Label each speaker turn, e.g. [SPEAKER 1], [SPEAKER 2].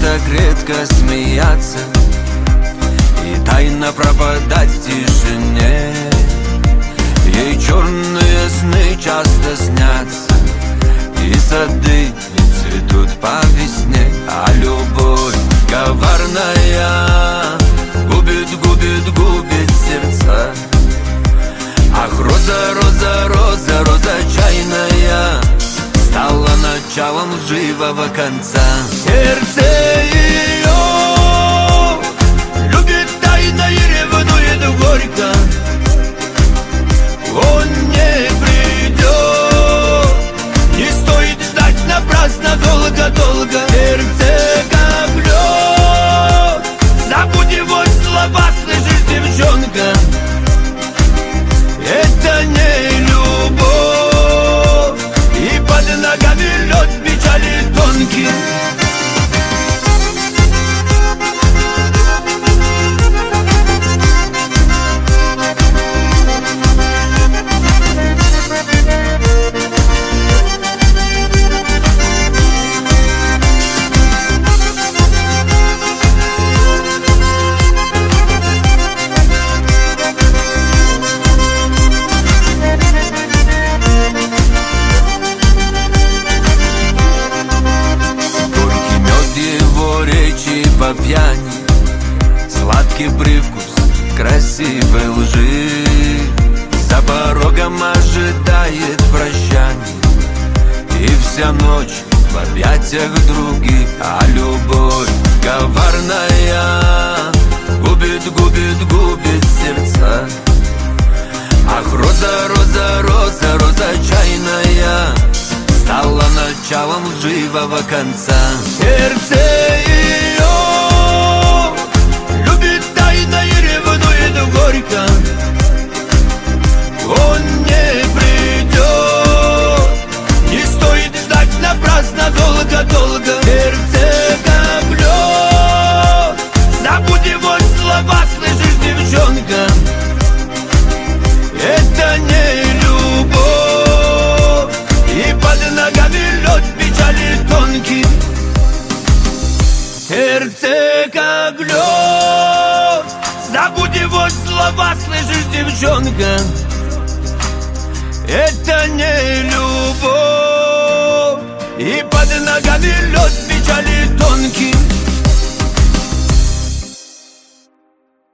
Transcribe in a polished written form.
[SPEAKER 1] так редко смеяться и тайно пропадать в тишине. Ей черные сны часто снятся, и сады не цветут по весне. А любовь коварная губит, губит, губит сердца. Ах, роза, роза, роза, роза чайная стала началом лживого конца. Сердце ее любит тайно и ревнует горько. Он не придет, не стоит ждать напрасно долго-долго. Сердце как лед, забудь его слова, слышишь, девчонка? Это не любовь, и под ногами лед печали тонкий. По пьяни сладкий привкус красивой лжи. За порогом ожидает прощание, и вся ночь в объятиях других. А любовь коварная губит, губит, губит сердца. Ах, роза, роза, роза, роза чайная стала началом лживого конца. Сердце ее любит тайно и ревнует горько. Он не придет, не стоит ждать напрасно долго-долго. Сердце как лед, забудь его слова, слышишь, девчонка? Это не любовь, и под ногами лед печали тонкий. Сердце как лед, забудь его слова, слышишь, девчонка? Это не любовь, и под ногами